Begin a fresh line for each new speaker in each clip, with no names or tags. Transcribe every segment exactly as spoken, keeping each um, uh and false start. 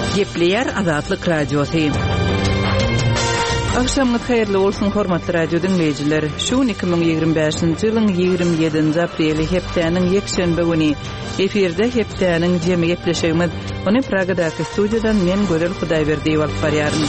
Gepleyer Azatlyk Radiosu. Akşamlyk hayrly bolsun hormatly radio dinleyijiler. Şu iki ming ýygrimi beşinji ýylyň ýygrimi ýedinji apreli hepdeniň ýekşenbe güni efirde hepdeniň jemi gepleşigimiz. Ony Pragadaky studiýadan men Görel Hudaýberdi bolup barýarym.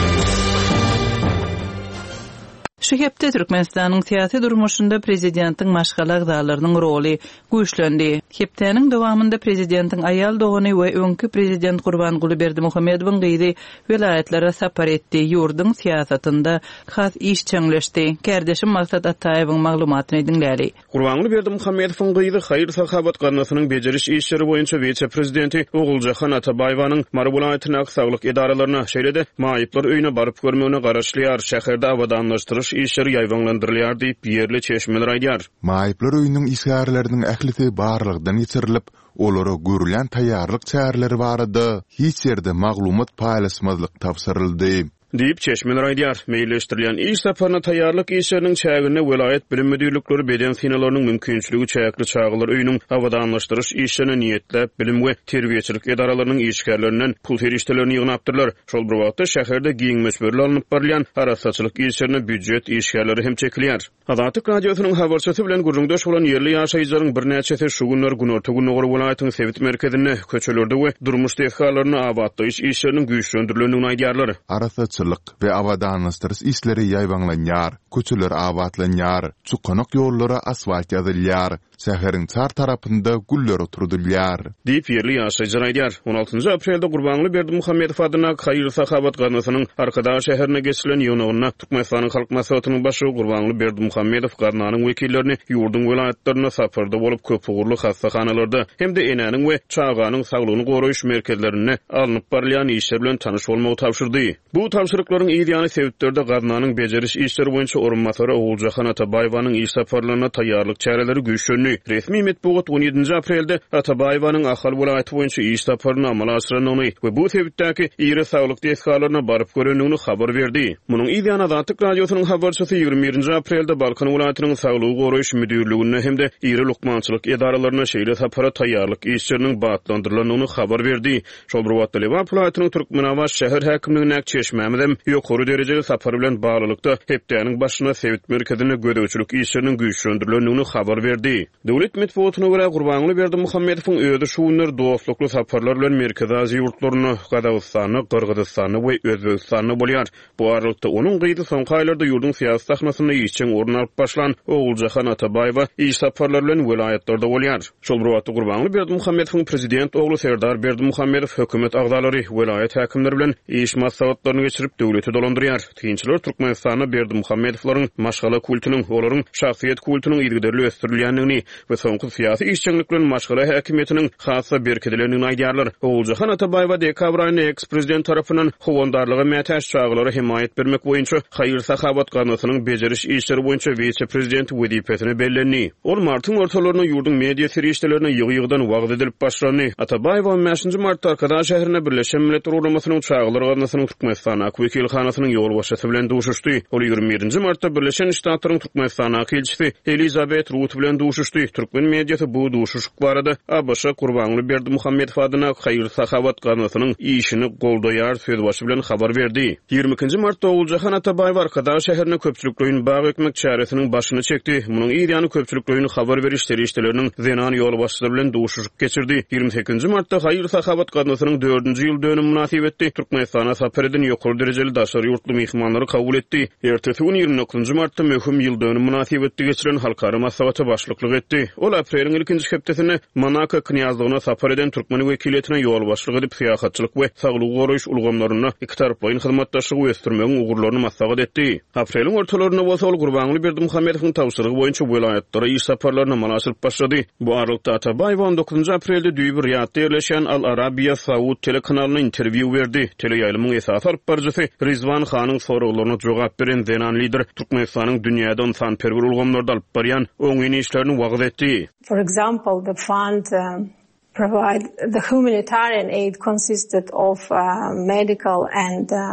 Şu hepde Türkmenistanyň syýasy durmuşynda prezidentiň maşgala agdalarynyň roly güýçlendi. Hepdeniň dowamında prezidentiň aýal dogany we öňkü prezident Gurbanguly Berdimuhammedowyň gyýdy welaýatlere sapar etdi. Ýurdun syýasatynda has iş çöňleşdi. Kärdeşim Maksat Ataýewiň maglumatyny dinläli.
Gurbanguly Berdimuhammedowyň gyýdy haýır sahabat garnasynyň bejeriş işleri boýunça vice prezidenti Oguljahan Atabaýewiň Mar welaýatyna saglyk edaralaryna şeýlede maýyplar öýüne baryp görmegine garaşlýar. Şäherde awadanlaşdyryş işleri ýaýwanlandyrylýar diýip ýerli çeşmeler aýdýar.
Maýyplar öýüniň isgärleriniň ählisi barlygdan ýetirilip, olara görülen taýýarlyk çäherleri barady. Hiç ýerde maglumat paýlaşmazlyk tapşyryldy.
Diýip çeşmeler aýdýar. Meýilleşdirilen iş saparyna taýýarlyk işleriniň çägine welaýat bilim müdürlikleri beden finalarynyň mümkinçiligi çäkli çağılar öýüniň awadanlaşdyryş işlerine niýetlep bilim we terbiýeçilik edaralarynyň işgärlerinden pul feriştelerini ýygnapdyrlar. Şol bir wagtda şäherde giň mesberler alınıp barýan arasaçylyk işlerine büdjet işgärleri hem çekilýär. Azatlyk radiosynyň habarçysy bilen gurrundaş bolan ýerli ýaşaýjylaryň bir näçesi şu günler Günorta Günnogry welaýatynyň Sewit merkezine köçelerde we durmuş tehkalaryny abadlaýyş işleriniň güýçlendirilýändigini aýdýarlar.
Arasaçylyk we awadanlaşdyryş işleri ýaýwanlanýar, köçeler abadlanýar, çukanak ýollary asfalt ýazylýar. Şäheriň çar tarapynda güller oturdylýar.
Diýip ýerli ýaşaýjylar aýdýar. on altynjy aprelde Gurbanguly Berdimuhammedow adyna haýyr sahabat garnasynyň Arkadaş şäherine geçilen ýygynyna Türkmenistanyň halk maslahatynyň başy Gurbanguly Berdimuhammedow garnanyň wekillerini ýurdun welaýatlaryna saparda bolup köp ugurly hastahanalarda hemde enäniň we çağanyň saglygyny goraýyş merkezlerine alınıp barýan işler bilen tanyş bolmagy tapşyrdy. Bu tapşyryklaryň ýa-ni sebäplerde garnanyň bejeriş işleri boýunça orunmasary Oguljahan Atabaýewiň iş saparlaryna taýýarlyk çäreleri güýçlendi. Resmi metbuat on ýedinji aprelde Atabaýewiň ahal welaýaty boýunça iş saparyna amala aşyranyny we bu sebäpdäki ýere saglyk tehkalaryna baryp görenligini habar berdi. Munyň ýa-ni Azatlyk radiosynyň habarçysy ýygrimi birinji aprelde Balkan welaýatynyň saglygy goraýyş müdürligine hemde ýere lukmançylyk edaralaryna şeýle sapara taýýarlyk işleriniň batlandyrylanyny habar berdi. Şol bir wagtda Lewan welaýatynyň Türkmenabaş şäher häkimligine çeşmämedem ýokary derejeli sapar bilen baglylykda hepdeniň başyna Sewit merkezine gödäwçilik işleriniň güýçlendirilýändigini habar berdi. Döwlet metbuatyna görä Gurbanguly Berdimuhammedowyň öýde şu günler dostlukly saparlar bilen Merkez Aziýa ýurtlaryna, Gadagystany, Kyrgyzstany we Özbegistany bolýar. Bu aralykda onuň gyýdy soňky aýlarda ýurdun syýasy sahnasyna ýeçen orun alyp başlan Oguljahan Atabaýew iş saparlar bilen welaýatlarda bolýar. Şol bir wagtda Gurbanguly Berdimuhammedowyň prezident ogly Serdar Berdimuhammedow hökümet agdalary welaýat häkimleri bilen iş maslahatlaryny geçirip döwleti dolandyrýar. Tinçler Türkmenistana Berdimuhammedowlaryň maşgala kultunyň, olaryň şahsiýet kultunyň ýygyderli ösdürilýändigini we soňky syýasy işçiliklerin maşgala häkimetiniň hassa berkidilendigini aýdýarlar. Oguljahan Atabaýew dekabr aýynda eks-prezident tarapyndan howandarlygy mätäş çağlary himayet bermek boýunça haýyr sahabat garnasynyň bejeriş işleri boýunça vice prezident wezipesine bellendi. Ol martyň ortalaryna ýurdun media serişdelerine ýygy-ýygydan wagt edilip başlandy. Atabaýew beşinji martda Arkadaş şäherine Birleşen Milletler Ugurlamasynyň çağlary garnasynyň Türkmenistana wekilhanasynyň ýolbaşçysy bilen duşuşdy. Ol ýygrimi birinji martda Birleşen Ştatlaryň Türkmenistana elçisi Elizabeth Ruth bilen duşuşdy. Türkmen mediýasy bu duşuşuk barada A B Ş Gurbanguly Berdimuhammedow adyna haýyr sahabat garnasynyň işini goldaýar söz başy bilen habar berdi. ýygrimi ikinji martda Oguljahan Atabaýew Arkadaş şäherine köpçülikleýin bag ekmek çäresiniň başyny çekdi. Munyň ýa-ni köpçülikleýin habar beriş terişdeleriniň zenan ýolbaşçysy bilen duşuşuk geçirdi. ýygrimi sekizinji martda haýyr sahabat garnasynyň dördünji ýyl dönüm münasibetli Türkmenistana sapar eden ýokary derejeli daşary ýurtly mehmanlary kabul etdi. Ertesi gün ýygrimi dokuzunji martda möhüm ýyl dönüm münasibetli geçiren halkara maslahaty başlyklyk etdi. Ol apreliň ilkinji hepdesinde Monaco knyazlygyna sapar eden türkmen wekiletine ýol başlyk edip syýahatçylyk we saglyk goraýyş ulgamlaryna iki tarapyň hyzmatdaşlygy ösdürmegiň ugurlaryny maslahat etdi. Apreliň ortalaryna bolsa ol Gurbanguly Berdimuhammedowyň tawsyrygy boýunça welaýatlara iş saparlaryna manasyp başlady. Bu aralykda Atabaýew on dokuzunji aprelde düýbir ýatda ýerleşen Al Arabiya Saud telekanalyna interwiýu berdi. Teleýaýlymyň esas alyp barjysy Rizwan Khanyň soraglaryna jogap beren zenan lider Türkmenistanyň dünýäden sanperwer ulgamlarda alyp barýan öňüň işlerini wagt etdi.
For example, the fund um, provide the humanitarian aid consisted of uh, medical and uh,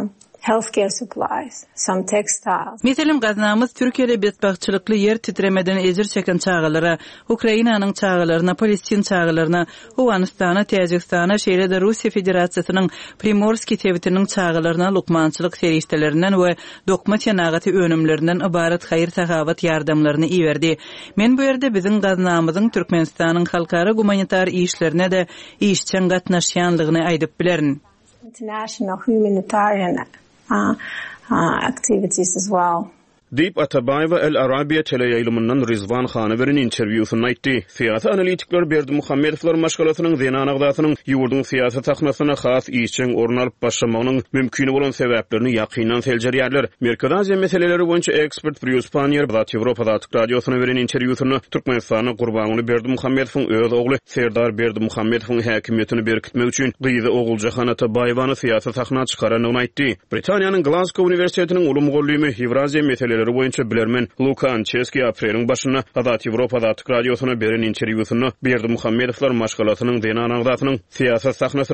healthcare supplies, some textiles.
Meselim gaznamız Türkiýede betbagçylykly yer titremeden ejir çeken çağalara, Ukrainanyň çağalaryna, Palestin çağalaryna, Awganistana, Täjikistana, şeýle-de Russiýa Federasiýasynyň Primorskiy tebitiniň çağalaryna lukmançylyk serişdelerinden we dokma ýanagaty önümlerinden ibaret hayır sahabat ýardamlaryny iýerdi. Men bu ýerde biziň gaznamyzyň Türkmenistanyň halkara humanitar işlerine de işçen gatnaşýanlygyny aýdyp bilerin.
International humanitarian uh, uh, activities as well.
Deyip Atabayeva El Arabiya teleýaýlymyndan Rizvan Hanyberin interwýusyny aýtdy. Siýasat analitikler Berdimuhammedowlar maşgalatynyň zenanagdatynyň ýurdun siýasat sahnasyna has işçiň orun alyp başlamagynyň mümkin bolan sebäplerini ýakynan seljerýärler. Merkez Aziýa meseleleri boýunça ekspert Prius Panier Zat Ýewropa Zat radiosyna beren interwýusyny Türkmenistanyň Gurbanguly Berdimuhammedowyň öýde ogly Serdar Berdimuhammedowyň häkimetini berkitmek üçin gyýzy oguljahan Atabayewany siýasat sahnasyna çykaranyny aýtdy. Britaniýanyň Glasgow Uniwersitetiniň ulum gollymy Ewraziýa meseleleri boýunça bilermen Lukan Çeski aprelyň başyna Zat Ýewropa Zat radiosyna beren interwýusyny Berdimuhammedowlar maşgalatynyň zenanagdatynyň siýasat sahnasyna